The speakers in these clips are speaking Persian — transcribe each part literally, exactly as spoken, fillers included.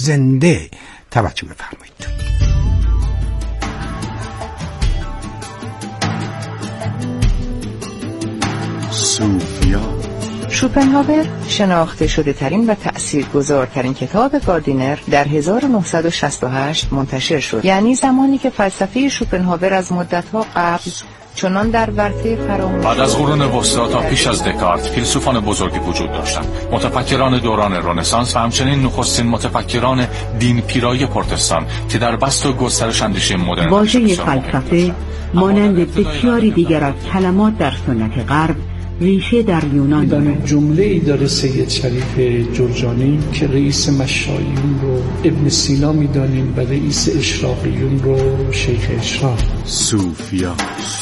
زنده توجه بفرمایید. سوفیا. شوپنهاور شناخته شده ترین و تأثیرگذارترین کتاب گاردینر در هزار و نهصد و شصت و هشت منتشر شد، یعنی زمانی که فلسفه شوپنهاور از مدتها قبل چنان در ورطه فراموشی بعد از قرون وسطا تا پیش از دکارت فیلسوفان بزرگی وجود داشتند، متفکران دوران رنسانس و همچنین نخستین متفکران دین پیرای پروتستان که در بسط و گسترش اندیشه مدرن واژه فلسفه مانند بسیاری دیگر از کلمات در سنت غرب ریشه در یونان دارد. جمله ای داره سید شریف جرجانی که رئیس مشایون رو ابن سینا میدانیم و رئیس اشراقیون رو شیخ اشراق. سوفیا.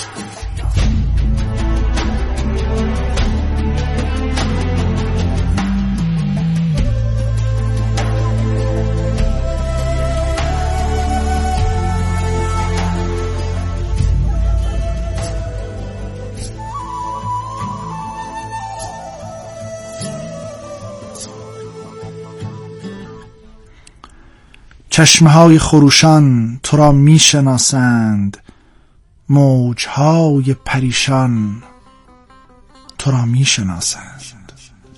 چشمهای خروشان تو را می شناسند، موجهای پریشان تو را می شناسند.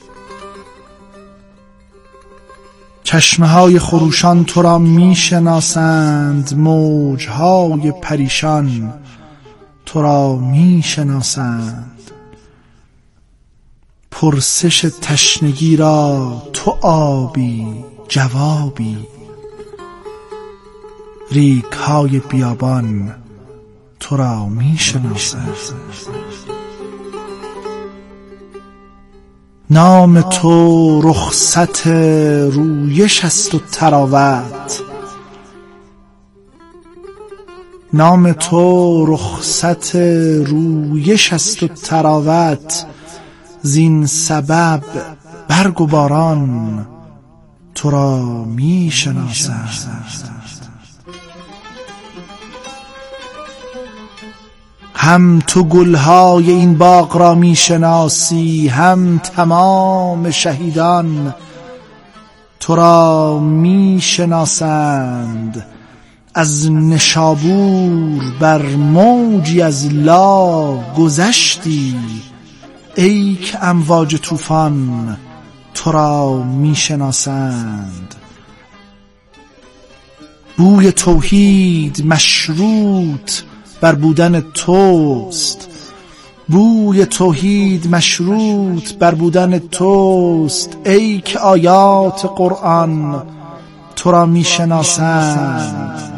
چشمهای خروشان تو را می شناسند، موجهای پریشان تو را می شناسند. پرسش تشنگی را تو آبی جوابی، ریگ های بیابان تو را می شناسند. نام تو رخصت رویش است و تراوت، نام تو رخصت رویش است و تراوت، زین سبب برگ و باران تو را می شناسند. هم تو گلهای این باغ را می شناسی، هم تمام شهیدان تو را می شناسند. از نشابور بر موجی از لا گذشتی، ای که امواج طوفان تو را می شناسند. بوی توحید مشروط بر بودن توست، بوی توحید مشروط بر بودن توست، ای که آیات قرآن تو را می شناسند.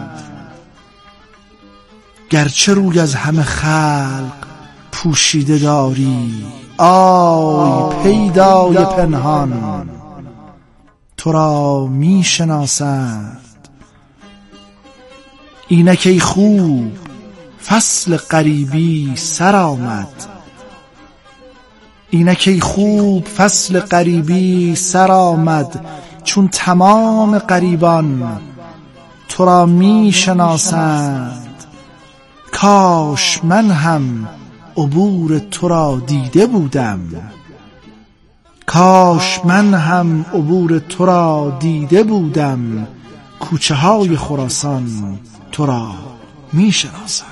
گرچه روی از همه خلق پوشیده داری، آی پیدای پنهان تو را می شناسند. اینک ای خوب فصل غریبی سر آمد، اینک ای خوب فصل غریبی سر آمد، چون تمام غریبان تو را می شناسند. کاش من هم عبور تو را دیده بودم، کاش من هم عبور تو را دیده بودم، کوچه های خراسان تو را می شناسند.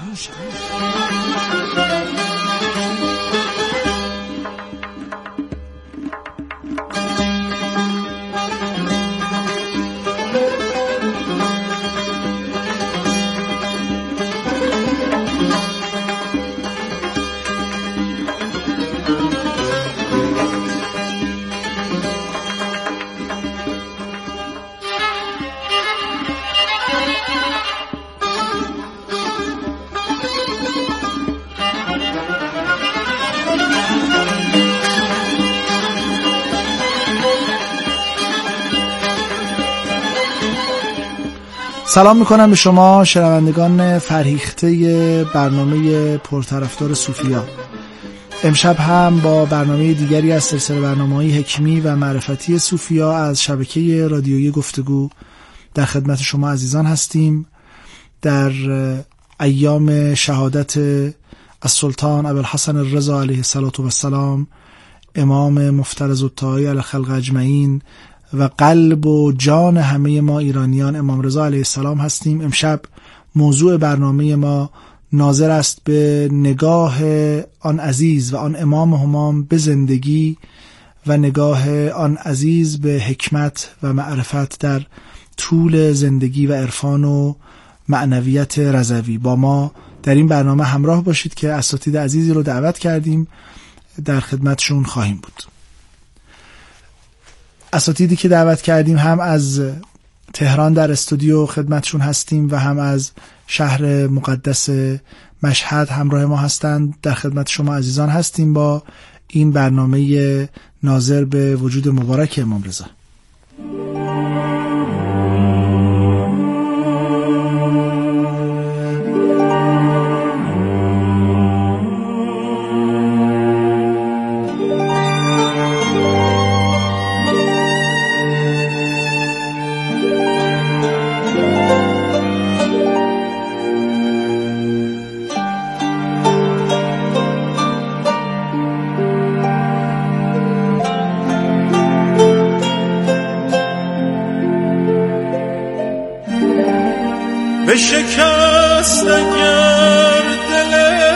سلام میکنم به شما شنوندگان فرهیخته برنامه پرطرفدار سوفیا. امشب هم با برنامه دیگری از سلسله برنامه‌های حکمی و معرفتی سوفیا از شبکه رادیویی گفتگو در خدمت شما عزیزان هستیم. در ایام شهادت السلطان ابوالحسن الرضا علیه الصلاة والسلام، امام مفترض الطاعه علی خلق اجمعین و قلب و جان همه ما ایرانیان امام رضا علیه السلام هستیم. امشب موضوع برنامه ما ناظر است به نگاه آن عزیز و آن امام همام به زندگی و نگاه آن عزیز به حکمت و معرفت در طول زندگی و عرفان و معنویت رضوی. با ما در این برنامه همراه باشید که اساتید عزیزی رو دعوت کردیم، در خدمتشون خواهیم بود. اساتیدی که دعوت کردیم هم از تهران در استودیو خدمتشون هستیم و هم از شهر مقدس مشهد همراه ما هستند. در خدمت شما عزیزان هستیم با این برنامه ناظر به وجود مبارک امام رضا. شکست اگر دل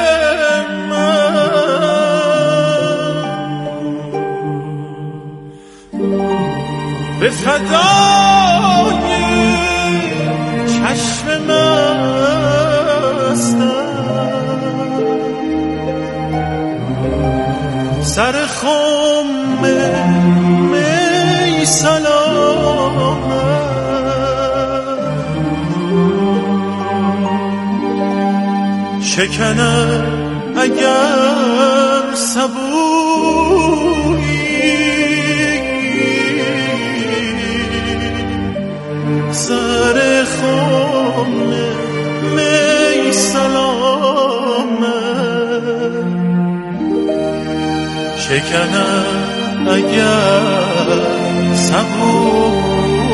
من به فدای چشم مستم، سر خم می سلامت شکنم اگر صبوری، سر خم می سلامت شکنم اگر صبوری.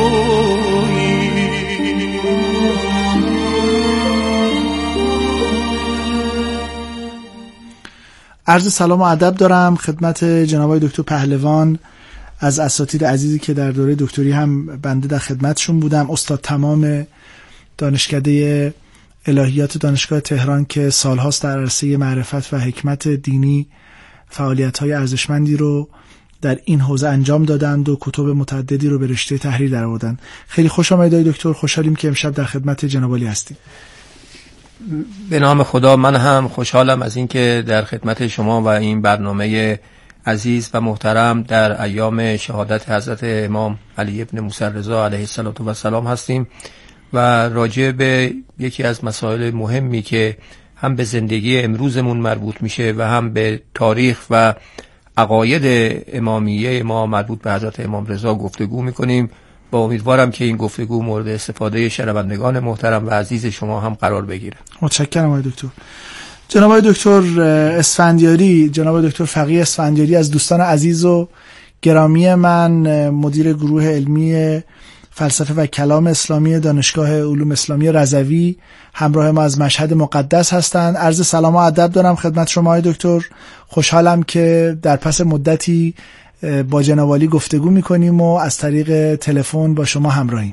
عرض سلام و ادب دارم خدمت جناب دکتر پهلوان از اساتید عزیزی که در دوره دکتری هم بنده در خدمتشون بودم، استاد تمام دانشکده الهیات دانشگاه تهران که سالهاست در عرصه معرفت و حکمت دینی فعالیت‌های ارزشمندی رو در این حوزه انجام دادند و کتب متعددی رو به رشته تحریر درآوردند. خیلی خوش آمدید دکتر، خوشحالیم که امشب در خدمت جناب عالی هستیم. به نام خدا من هم خوشحالم از اینکه در خدمت شما و این برنامه عزیز و محترم در ایام شهادت حضرت امام علی ابن موسی رضا علیه السلام هستیم و راجع به یکی از مسائل مهمی که هم به زندگی امروزمون مربوط میشه و هم به تاریخ و عقاید امامیه ما مربوط به حضرت امام رضا گفتگو میکنیم. با امیدوارم که این گفتگو مورد استفاده شنوندگان محترم و عزیز شما هم قرار بگیره. متشکرم آقای دکتر. جناب آقای دکتر اسفندیاری، جناب دکتر فقیه اسفندیاری از دوستان عزیز و گرامی من، مدیر گروه علمی فلسفه و کلام اسلامی دانشگاه علوم اسلامی رضوی، همراه ما از مشهد مقدس هستند. عرض سلام و ادب دارم خدمت شما آقای دکتر. خوشحالم که در پس مدتی با جناب عالی گفتگو میکنیم و از طریق تلفن با شما همراهیم.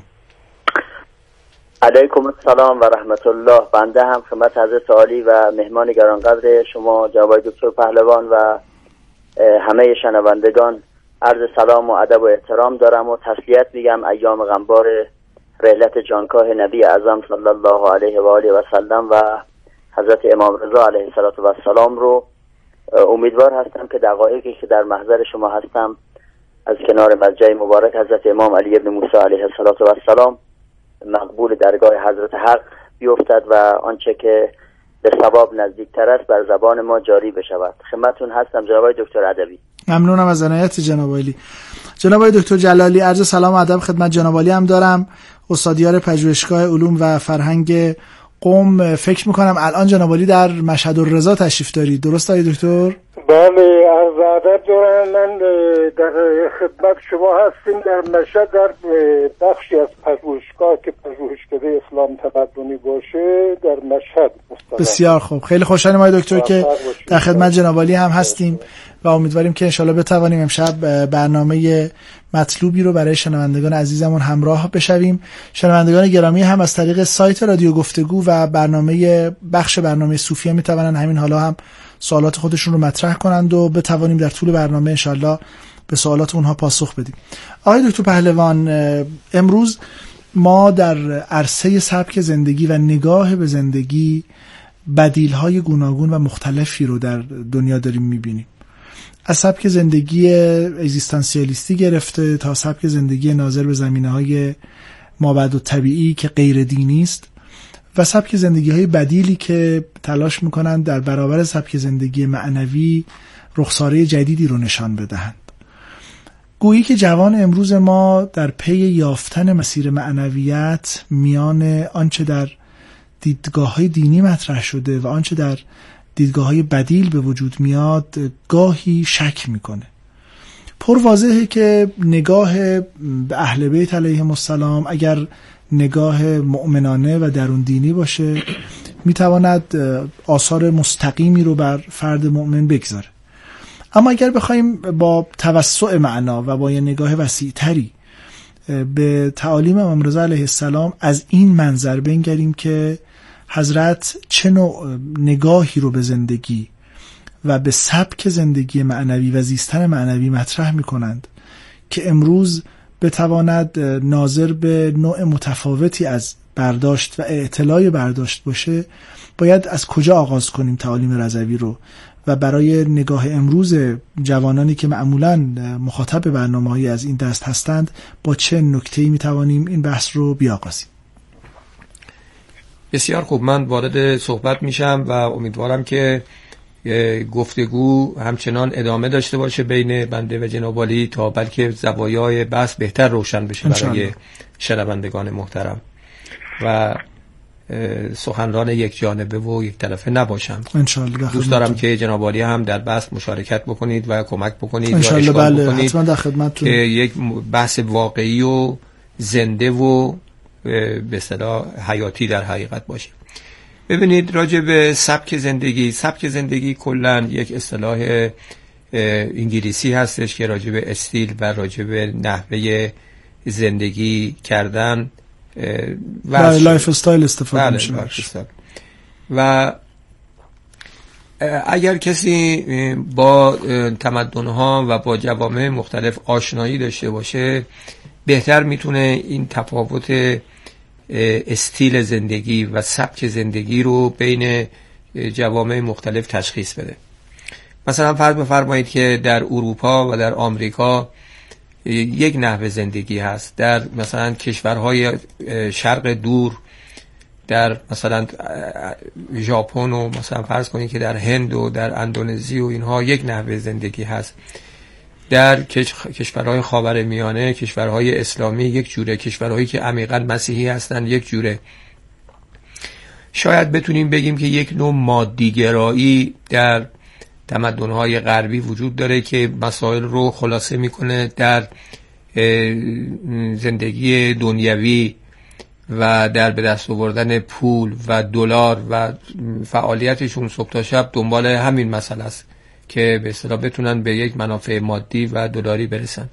علیکم السلام و رحمت الله. بنده هم خدمت حضرت عالی و مهمان گرانقدر شما جناب دکتر پهلوان و همه شنوندگان عرض سلام و ادب و احترام دارم و تسلیت میگم ایام غمبار رحلت جانکاه نبی اعظم صلی الله علیه و آله و سلم و حضرت امام رضا علیه السلام رو. امیدوار هستم که دقایقی که در محضر شما هستم از کنار مسجد مبارک حضرت امام علی ابن موسی علیه السلام مقبول درگاه حضرت حق بیفتد و آنچه که به ثواب نزدیکتر است بر زبان ما جاری بشود. خدمتتون هستم جناب دکتر ادبی. ممنونم از عنایت جناب عالی. جناب دکتر جلالی، عرض سلام و ادب خدمت جناب عالی هم دارم، استادیار پژوهشگاه علوم و فرهنگ قم. فکر میکنم الان جناب عالی در مشهد الرضا تشریف دارید، درست آقای دکتر؟ بله، عرض ادب دارم. من در خدمت شما هستیم در مشهد، در بخشی از پژوهشگاه که پژوهشکده اسلام تمدنی باشه در مشهد مستقر. بسیار خوب، خیلی خوشحالم آقای دکتر که در خدمت جناب عالی هم هستیم و امیدواریم که انشالله بتوانیم امشب برنامه مطلوبی رو برای شنوندگان عزیزمون همراه بشویم. شنوندگان گرامی هم از طریق سایت رادیو گفتگو و برنامه بخش برنامه صوفیا میتونن همین حالا هم سوالات خودشون رو مطرح کنند و بتوانیم در طول برنامه انشالله به سوالات اونها پاسخ بدیم. آقای دکتر پهلوان، امروز ما در عرصه سبک زندگی و نگاه به زندگی بدیل‌های گوناگون و مختلفی رو در دنیا داریم می‌بینیم. از سبک زندگی اگزیستانسیالیستی گرفته تا سبک زندگی ناظر به زمینه‌های مابعد الطبیعی که غیر دینی است و سبک زندگی‌های بدیلی که تلاش می‌کنند در برابر سبک زندگی معنوی رخساره جدیدی رو نشان بدهند. گویی که جوان امروز ما در پی یافتن مسیر معنویت میان آنچه در دیدگاه‌های دینی مطرح شده و آنچه در دیدگاه‌های بدیل به وجود میاد گاهی شک میکنه. پر واضحه که نگاه به اهل بیت علیهم السلام اگر نگاه مؤمنانه و درون دینی باشه میتواند آثار مستقیمی رو بر فرد مؤمن بگذاره. اما اگر بخوایم با توسع معنا و با یه نگاه وسیع‌تری به تعالیم امام رضا علیه السلام از این منظر بنگریم که حضرت چه نوع نگاهی رو به زندگی و به سبک زندگی معنوی و زیستن معنوی مطرح می‌کنند که امروز بتواند ناظر به نوع متفاوتی از برداشت و اعتلاع برداشت باشه، باید از کجا آغاز کنیم تعالیم رضوی رو و برای نگاه امروز جوانانی که معمولاً مخاطب برنامه‌های از این دست هستند با چه نکته‌ای می‌توانیم این بحث رو بیاغازیم؟ بسیار خوب، من وارد صحبت میشم و امیدوارم که گفتگو همچنان ادامه داشته باشه بین بنده و جناب عالی تا بلکه زوایای بحث بهتر روشن بشه برای شنوندگان محترم و سخنران یک جانبه و یک طرفه نباشم. انشالله. دوست دارم که جناب عالی هم در بحث مشارکت بکنید و کمک بکنید انشالله. یا اشکال بله، بکنید حتما در خدمتتون. که یک بحث واقعی و زنده و به اصطلاح حیاتی در حقیقت باشه. ببینید، راجع به سبک زندگی، سبک زندگی کلا یک اصطلاح انگلیسی هستش که راجع به استیل و راجع به نحوه زندگی کردن و لایف استایل استفاده میشه. و اگر کسی با تمدن‌ها و با جوامع مختلف آشنایی داشته باشه بهتر میتونه این تفاوت استیل زندگی و سبک زندگی رو بین جوامع مختلف تشخیص بده. مثلا فرض بفرمایید که در اروپا و در آمریکا یک نحوه زندگی هست، در مثلا کشورهای شرق دور، در مثلا ژاپن و مثلا فرض کنید که در هند و در اندونزی و اینها یک نحوه زندگی هست، در کشورهای خاورمیانه، کشورهای اسلامی یک جوره، کشورهایی که عمیقاً مسیحی هستن یک جوره. شاید بتونیم بگیم که یک نوع مادیگرایی در تمدن‌های غربی وجود داره که مسائل رو خلاصه میکنه در زندگی دنیوی و در به دست آوردن پول و دلار و فعالیتشون صبح تا شب دنبال همین مسئله است که به اصطلاح بتونن به یک منافع مادی و دلاری برسن.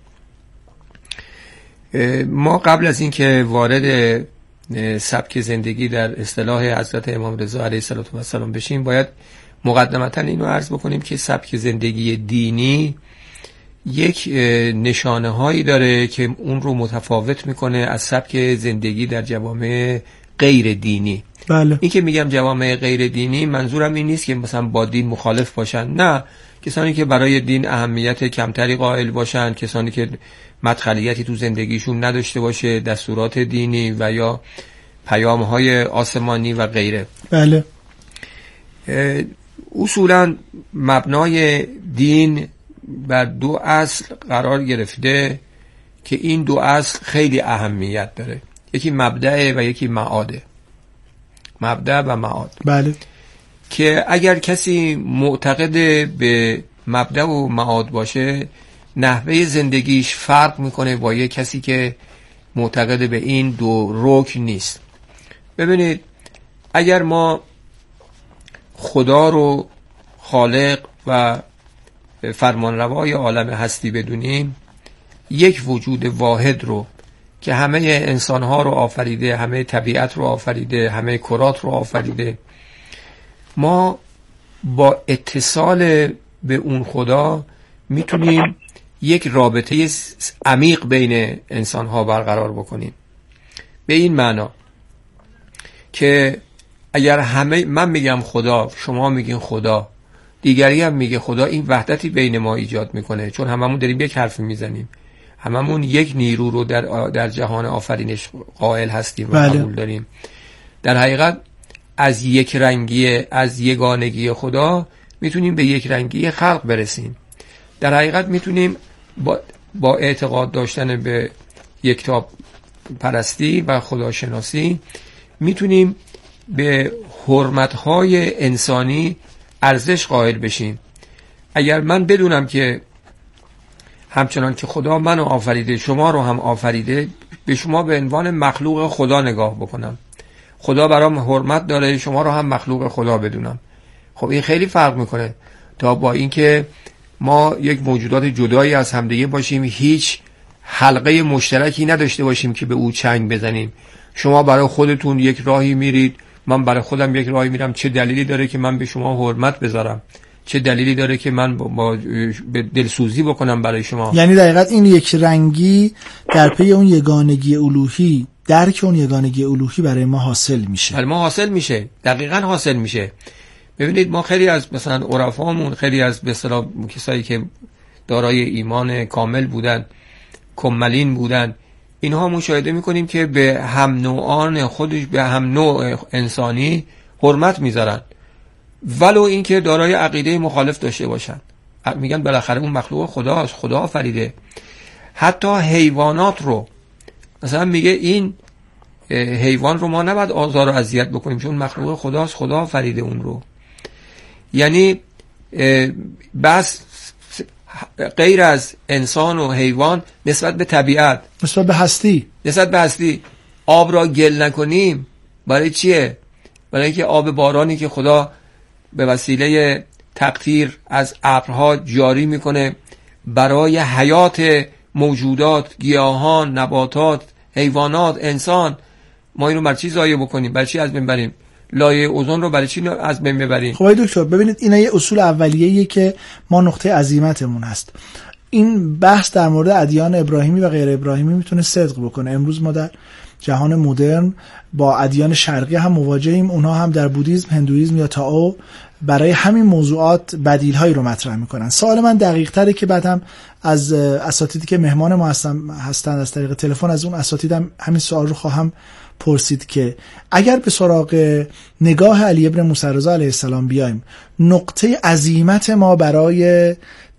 ما قبل از این که وارد سبک زندگی در اصطلاح حضرت امام رضا علیه السلام بشیم باید مقدمتا اینو عرض بکنیم که سبک زندگی دینی یک نشانه هایی داره که اون رو متفاوت میکنه از سبک زندگی در جوامع غیر دینی. بله. این که میگم جوامع غیر دینی منظورم این نیست که مثلا با دین مخالف باشن، نه، کسانی که برای دین اهمیت کمتری قائل باشن، کسانی که مدخلیتی تو زندگیشون نداشته باشه، دستورات دینی و یا پیام‌های آسمانی و غیره. بله. اصولا مبنای دین بر دو اصل قرار گرفته که این دو اصل خیلی اهمیت داره، یکی مبدأ و یکی معاده. مبدأ و معاد. بله. که اگر کسی معتقد به مبدأ و معاد باشه نحوه زندگیش فرق میکنه با یک کسی که معتقد به این دو رکن نیست. ببینید، اگر ما خدا رو خالق و فرمانروای عالم هستی بدونیم، یک وجود واحد رو که همه انسانها رو آفریده، همه طبیعت رو آفریده، همه کرات رو آفریده، ما با اتصال به اون خدا میتونیم یک رابطه عمیق بین انسانها برقرار بکنیم. به این معنا که اگر همه، من میگم خدا، شما میگین خدا، دیگری هم میگه خدا، این وحدتی بین ما ایجاد میکنه، چون هممون داریم یک حرف میزنیم، هممون یک نیرو رو در در جهان آفرینش قائل هستیم و قبول داریم. در حقیقت از یک رنگی، از یگانگی خدا میتونیم به یک رنگی خلق برسیم. در حقیقت میتونیم با, با اعتقاد داشتن به یکتا پرستی و خداشناسی میتونیم به حرمت‌های انسانی ارزش قائل بشیم. اگر من بدونم که همچنان که خدا منو آفریده شما رو هم آفریده، به شما به عنوان مخلوق خدا نگاه بکنم، خدا برام حرمت داره، شما رو هم مخلوق خدا بدونم، خب این خیلی فرق میکنه تا با اینکه ما یک موجودات جدایی از همدیگه باشیم، هیچ حلقه مشترکی نداشته باشیم که به او چنگ بزنیم. شما برای خودتون یک راهی میرید، من برای خودم یک راهی میرم. چه دلیلی داره که من به شما حرمت بذارم؟ چه دلیلی داره که من با, با دلسوزی بکنم برای شما؟ یعنی دقیقاً این یک رنگی در پی اون یگانگی الوهی، درک اون یگانگی الوهی برای ما حاصل میشه. برای ما حاصل میشه، دقیقاً حاصل میشه. ببینید ما خیلی از مثلا عرفامون، خیلی از به اصطلاح کسایی که دارای ایمان کامل بودن، کملین بودن، اینها مشاهده میکنیم که به هم نوعان خودش، به هم نوع انسانی حرمت میذارن، ولو اینکه دارای عقیده مخالف داشته باشن. میگن بالاخره اون مخلوق خداست، خدا آفریده. حتی حیوانات رو مثلا میگه این حیوان رو ما نباید آزار و اذیت بکنیم چون مخلوق خداست، خدا آفریده اون رو. یعنی بس غیر از انسان و حیوان نسبت به طبیعت، نسبت به هستی، نسبت به هستی آب را گل نکنیم. برای چیه؟ برای اینکه آب بارانی که خدا به وسیله تقطیر از ابرها جاری میکنه برای حیات موجودات، گیاهان، نباتات، حیوانات، انسان، ما اینو برای چی ضایع بکنیم؟ برای چی از بین بریم؟ لایه اوزون رو برای چی از بین ببریم؟ خب دکتر ببینید اینا یه اصول اولیه‌ایه که ما نقطه عزیمتمون هست. این بحث در مورد ادیان ابراهیمی و غیر ابراهیمی میتونه صدق بکنه. امروز ما در جهان مدرن با ادیان شرقی هم مواجهیم، اونها هم در بودیسم، هندویسم یا تائو برای همین موضوعات بدیل‌هایی رو مطرح میکنن. سوال من دقیق تره که بعد هم از اساتیدی که مهمان ما هستن از طریق تلفن از اون اساتید هم همین سوال رو خواهم پرسید که اگر به سراغ نگاه علی ابن موسی رضا علیه السلام بیایم، نقطه عزیمت ما برای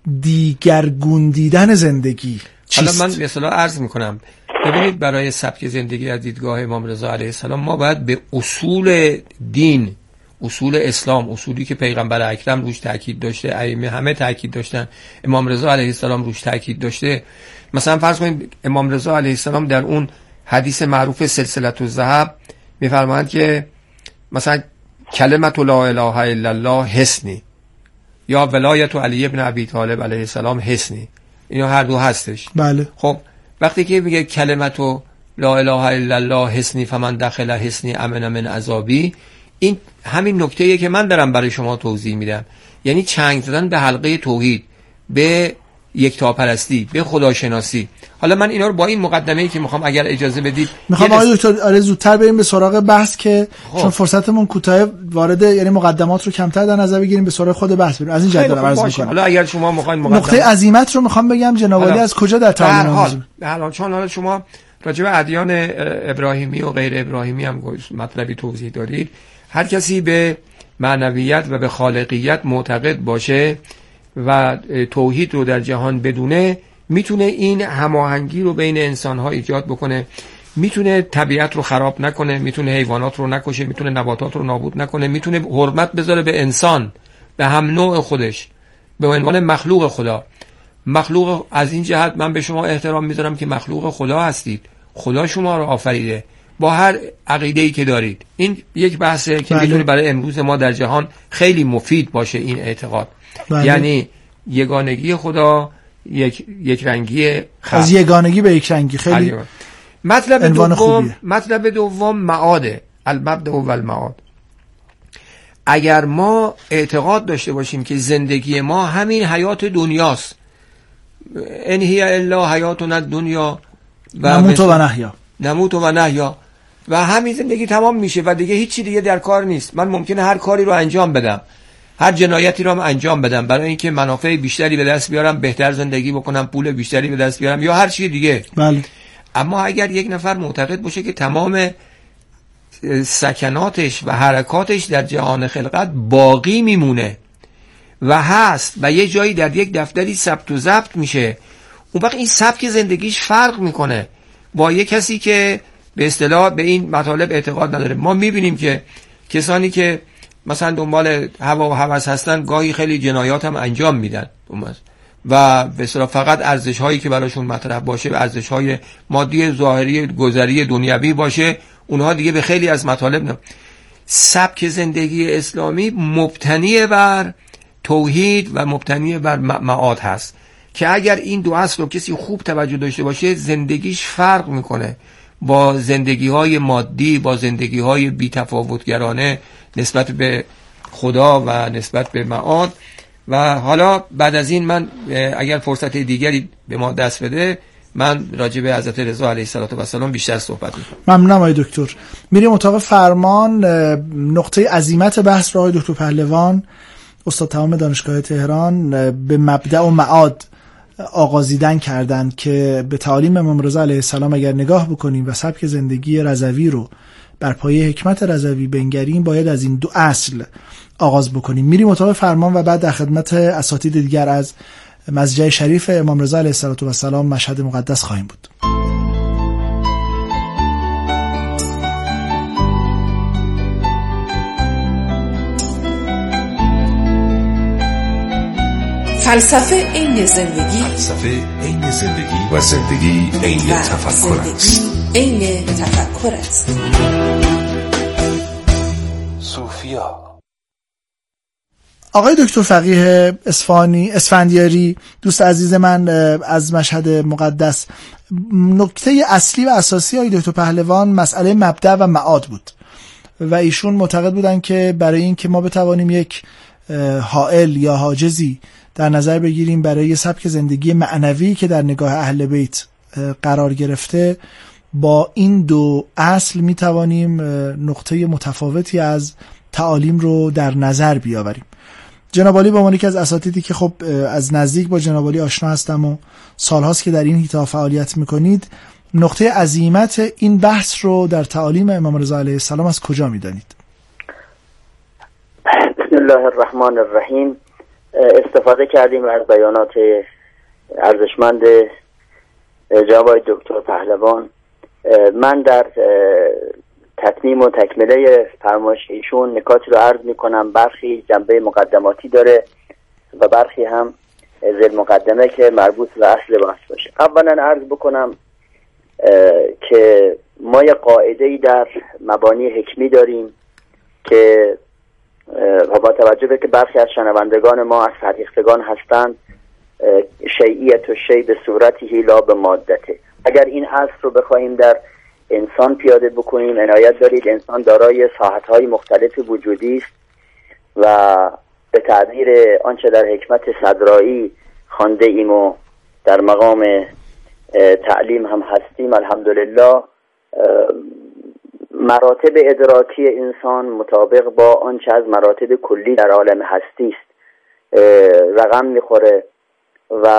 دیگرگون دیدن زندگی چیست؟ حالا من به اصطلاح عرض میکنم، ببینید برای سبک زندگی از دیدگاه امام رضا علیه السلام ما باید به اصول دین، اصول اسلام، اصولی که پیغمبر اکرم روش تاکید داشته، ائمه همه تاکید داشتن، امام رضا علیه السلام روش تاکید داشته. مثلا فرض کنید امام رضا علیه السلام در اون حدیث معروف سلسله الذهب میفرمایند که مثلا کلمت لا اله الا الله حسنی یا ولایت علی ابن ابی طالب علیه السلام حسنی، اینا هر دو هستش. بله. خب وقتی که میگه کلمت لا اله الا الله حسنی فمن دخل حسنی امن من عذابی، این همین نکته‌ایه که من دارم برای شما توضیح میدم. یعنی چنگ زدن به حلقه توحید، به یکتاپرستی، به خداشناسی. حالا من اینا رو با این مقدمه‌ای که میخوام اگر اجازه بدید میخوام آقای دکتر آره زودتر بریم به سراغ بحث که خب. چون فرصتمون کوتاه، وارد یعنی مقدمات رو کمتر در نظر بگیریم، به سراغ خود بحث بریم. از این جهت دارم عرض می‌کنم. حالا اگر شما میخواین مقدمه نقطه عزیمت رو میخوام بگم جناب عالی از کجا در تعامل حال حالا چون حالا شما راجع به ادیان ابراهیمی و غیر ابراهیمی هم مطلبی توضیح دادید. هر کسی به معنویت و به خالقیت معتقد باشه و توحید رو در جهان بدونه، میتونه این هماهنگی رو بین انسان‌ها ایجاد بکنه، میتونه طبیعت رو خراب نکنه، میتونه حیوانات رو نکشه، میتونه نباتات رو نابود نکنه، میتونه حرمت بذاره به انسان، به هم نوع خودش، به عنوان مخلوق خدا. مخلوق از این جهت من به شما احترام میذارم که مخلوق خدا هستید، خدا شما رو آفریده با هر عقیده‌ای که دارید. این یک بحثه که میتونه برای امروز ما در جهان خیلی مفید باشه این اعتقاد. بله. یعنی یگانگی خدا، یک یک رنگی خلق. از یگانگی به یک رنگی خیلی مطلب دوم مطلب دوم معاده، المبدأ و المعاد. اگر ما اعتقاد داشته باشیم که زندگی ما همین حیات دنیاست، ان هی الا حیاتنا الدنیا و نموت و نحیا، نموت و نحیا و همین زندگی تمام میشه و دیگه هیچی دیگه در کار نیست. من ممکنه هر کاری رو انجام بدم، هر جنایتی رو هم انجام بدم برای اینکه منافع بیشتری به دست بیارم، بهتر زندگی بکنم، پول بیشتری به دست بیارم یا هر چیز دیگه. بله. اما اگر یک نفر معتقد باشه که تمام سکناتش و حرکاتش در جهان خلقت باقی میمونه و هست و یه جایی در یک دفتری ثبت و ضبط میشه، اون وقت این سبک زندگیش فرق میکنه با یک کسی که به اصطلاح به این مطالب اعتقاد نداره. ما میبینیم که کسانی که مثلا دنبال هوا و هوس هستن گاهی خیلی جنایات هم انجام میدن و به اصطلاح فقط ارزش هایی که براشون مطرح باشه و ارزش های مادی ظاهری گذری دنیوی باشه، اونها دیگه به خیلی از مطالب نه. سبک زندگی اسلامی مبتنی بر توحید و مبتنی بر معاد هست که اگر این دو اصل رو کسی خوب توجه داشته باشه زندگیش فرق میکنه با زندگی های مادی، با زندگی های بی تفاوتگرانه نسبت به خدا و نسبت به معاد. و حالا بعد از این من اگر فرصت دیگری به ما دست بده من راجع به حضرت رضا علیه السلام بیشتر صحبت می‌کنم. ممنونم آقای دکتر. میریم اتاق فرمان. نقطه عزیمت بحث رو آقای دکتر پهلوان استاد تمام دانشگاه تهران به مبدأ و معاد آغازیدن کردن که به تعالیم امام رضا علیه السلام اگر نگاه بکنیم و سبک زندگی رضوی رو بر پایه حکمت رضوی بنگریم باید از این دو اصل آغاز بکنیم. میریم اتاق فرمان و بعد در خدمت اساتید دیگر از مسجد شریف امام رضا علیه السلام مشهد مقدس خواهیم بود. فلسفه عین زندگی، فلسفه عین زندگی و زندگی عین تفکر است. عین تفکر است. صوفیا. آقای دکتر فقیه اصفهانی اسفندیاری دوست عزیز من از مشهد مقدس، نکته اصلی و اساسی آقای دکتر پهلوان مسئله مبدأ و معاد بود و ایشون معتقد بودن که برای این که ما بتوانیم یک حائل یا حاجزی در نظر بگیریم برای سبک زندگی معنوی که در نگاه اهل بیت قرار گرفته، با این دو اصل میتوانیم نقطه متفاوتی از تعالیم رو در نظر بیاوریم. جناب عالی به عنوان یکی از اساتیدی که خب از نزدیک با جناب عالی آشنا هستم و سالهاست که در این حیطه فعالیت میکنید، نقطه عزیمت این بحث رو در تعالیم امام رضا علیه السلام از کجا میدانید؟ بسم الله الرحمن الرحیم. استفاده کردیم از بیانات ارزشمند جناب دکتر پهلوان. من در تتمیم و تکمله فرمایش ایشون نکاتی رو عرض میکنم، برخی جنبه مقدماتی داره و برخی هم ذیل مقدمه که مربوط به اصل بحث باشه. اولا عرض بکنم که ما یه قاعده‌ای در مبانی حکمی داریم که و با توجه به که برخی از شنوندگان ما از فرهیختگان هستند، شیعیت و شیع به صورتی لا به مادته. اگر این اصل رو بخواهیم در انسان پیاده بکنیم، عنایت دارید انسان دارای ساحت‌های مختلف وجودی است و به تعبیر آنچه در حکمت صدرایی خوانده ایم و در مقام تعلیم هم هستیم الحمدلله، مراتب ادراکی انسان مطابق با آنچه از مراتب کلی در عالم هستی است رقم میخوره و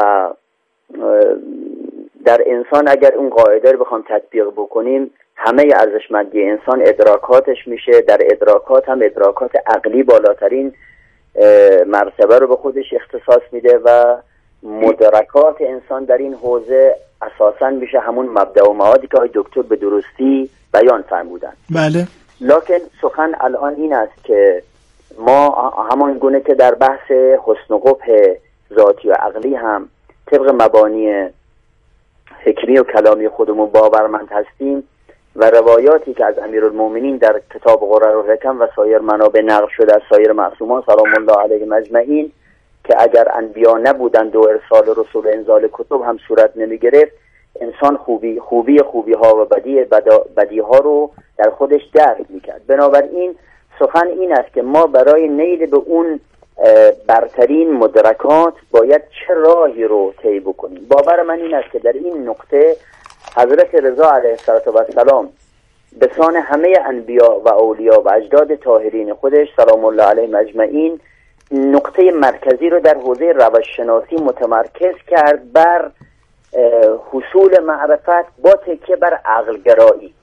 در انسان اگر اون قاعده رو بخوام تطبیق بکنیم، همه ارزشمندی انسان ادراکاتش میشه. در ادراکات هم ادراکات عقلی بالاترین مرتبه رو به خودش اختصاص میده و مدرکات انسان در این حوزه اساساً میشه همون مبدأ و معادی که آقای دکتر به درستی بیان فرمودن. بله. لکن سخن الان این است که ما همان گونه که در بحث حسن و قبح ذاتی و عقلی هم طبق مبانی حکمی و کلامی خودمون باورمند هستیم و روایاتی که از امیرالمومنین در کتاب قرر و حکم و سایر منابع نقل شده از سایر معصومان سلام الله علیهم اجمعین که اگر انبیا نبودند و ارسال رسول انزال کتب هم صورت نمی گرفت، انسان خوبی خوبی خوبی ها و بدی بدی ها رو در خودش درک میکرد. بنابراین سخن این است که ما برای نیل به اون برترین مدرکات باید چه راهی رو طی بکنیم. باور من این است که در این نقطه حضرت رضا علیه السلام به سان همه انبیا و اولیا و اجداد طاهرین خودش سلام الله علیهم اجمعین نقطه مرکزی رو در حوزه روش‌شناسی متمرکز کرد بر حصول معرفت با تکیه بر عقل گرایی.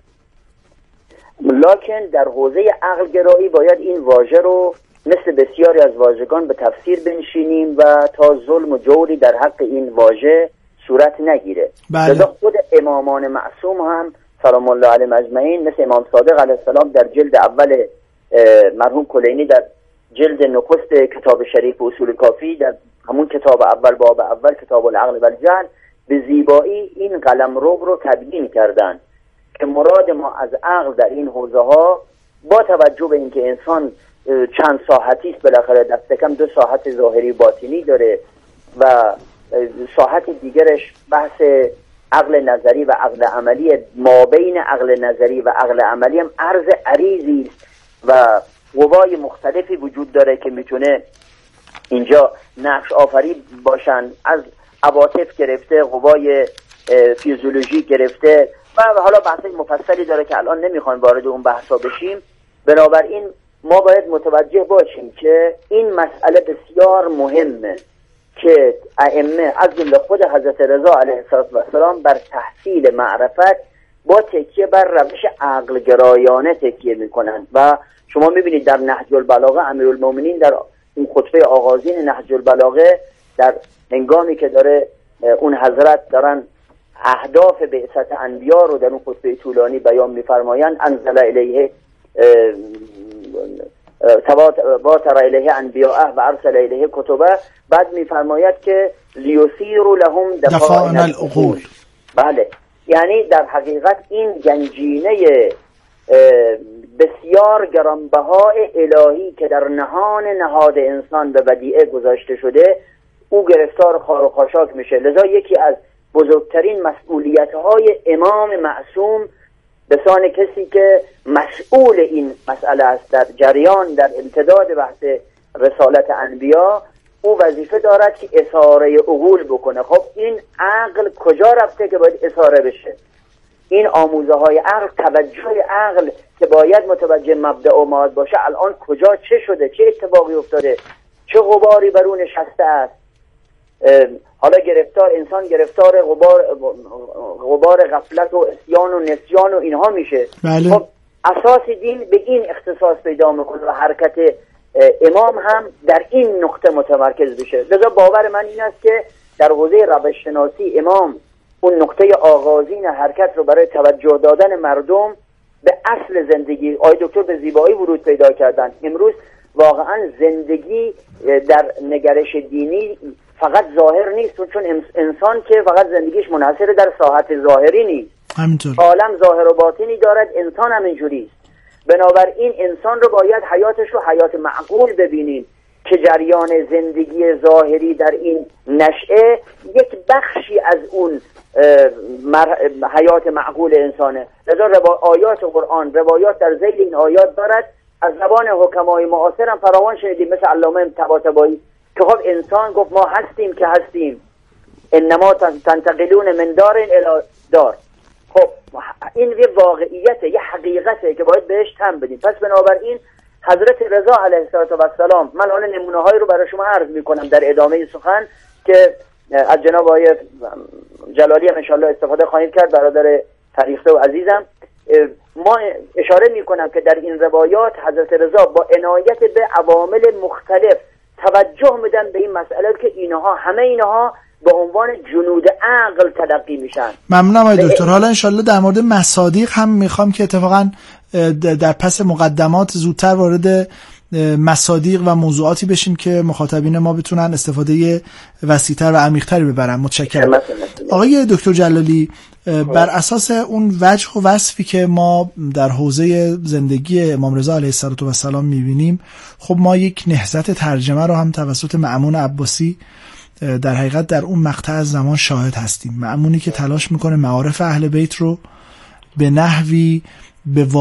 لکن در حوزه عقل گرایی باید این واژه رو مثل بسیاری از واژگان به تفسیر بنشینیم و تا ظلم و جوری در حق این واژه صورت نگیره. لذا خود امامان معصوم هم سلام الله علیهم اجمعین مثل امام صادق علیه السلام در جلد اول مرحوم کلینی در جلد نخست کتاب شریف اصول کافی در همون کتاب اول باب اول کتاب العقل و الجهل به زیبایی این قلمرو رو تبیین کردن که مراد ما از عقل در این حوزه ها با توجه به اینکه انسان چند ساحتی است، بالاخره دست کم دو ساحت ظاهری باطنی داره و ساحت دیگرش بحث عقل نظری و عقل عملی، ما بین عقل نظری و عقل عملی هم عرض عریضی و قوای مختلفی وجود داره که میتونه اینجا نقش آفری باشن، از عواطف گرفته، قوای فیزیولوژی گرفته و حالا بحث مفصلی داره که الان نمیخوایم وارد اون بحثا بشیم. بنابراین ما باید متوجه باشیم که این مسئله بسیار مهمه که ائمه از جمله خود حضرت رضا علیه السلام بر تحصیل معرفت با تکیه بر روش عقل گرایانه تکیه میکنند و شما میبینید در نهج البلاغه امیرالمومنین در اون خطبه آغازین نهج البلاغه در هنگامی که داره اون حضرت دارن اهداف بعثت انبیا رو در اون خطبه طولانی بیان میفرمایند، انزل الیه واتر الیه انبیاءه و ارسل الیه کتبه، بعد میفرماید که لیسیروا لهم دفائن العقول. بله، یعنی در حقیقت این گنجینه بسیار گرانبهای الهی که در نهان نهاد انسان به ودیعه گذاشته شده او گرفتار خار و خاشاک میشه. لذا یکی از بزرگترین مسئولیت‌های امام معصوم به سان کسی که مسئول این مسئله است در جریان در امتداد بحث رسالت انبیا، او وظیفه دارد که اثاره عقول بکنه. خب این عقل کجا رفته که باید اثاره بشه؟ این آموزه های عقل، توجه عقل که باید متوجه مبدأ و ماد باشه، الان کجا چه شده؟ چه اتفاقی افتاده؟ چه غباری بر اون نشسته است؟ حالا گرفتار انسان گرفتار غبار غبار غفلت و عصیان و نسیان و اینها میشه. بله. خب اساس دین به این اختصاص پیدا میکنه و حرکت امام هم در این نقطه متمرکز بشه. لذا باور من این است که در حوزه روش شناسی امام اون نقطه آغازین حرکت رو برای توجه دادن مردم به اصل زندگی، آقای دکتر به زیبایی ورود پیدا کردن. امروز واقعا زندگی در نگرش دینی فقط ظاهر نیست، چون انسان که فقط زندگیش منحصر در ساحت ظاهری نیست، همینطور عالم ظاهر و باطنی دارد، انسان هم اینجوری است. بنابراین انسان رو باید حیاتش رو حیات معقول ببینیم که جریان زندگی ظاهری در این نشأه یک بخشی از اون حیات معقول انسانه. لذا روا... آیات قرآن، روایات در ذیل این آیات دارد از زبان حکمای معاصر هم فراوان شنیدیم، مثل علامه طباطبایی که خب انسان گفت ما هستیم که هستیم، انما تنتقلون من دار الی دار. خب این یه واقعیته، یه حقیقته که باید بهش تن بدیم. پس بنابراین حضرت رضا علیه السلام، من حالا نمونه هایی رو برای شما عرض میکنم در ادامه سخن که از جناب آقای جلالی هم انشاءالله استفاده خواهیم کرد، برادر فریخته و عزیزم. ما اشاره میکنم که در این روایات حضرت رضا با عنایت به عوامل مختلف توجه میدن به این مسئله که اینها همه اینها به عنوان جنود عقل تلقی میشن. ممنونم آقای دکتر. حالا انشالله در مورد مصادیق هم میخوام که اتفاقا در پس مقدمات زودتر وارد مصادیق و موضوعاتی بشیم که مخاطبین ما بتونن استفاده وسیع‌تر و عمیق‌تری ببرن. متشکرم. آقای دکتر جلالی، بر اساس اون وجه و وصفی که ما در حوزه زندگی امام رضا علیه السلام میبینیم، خب ما یک نهضت ترجمه رو هم توسط مأمون عباسی در حقیقت در اون مقطع از زمان شاهد هستیم. مأمونی که تلاش میکنه معارف اهل بیت رو به نحوی به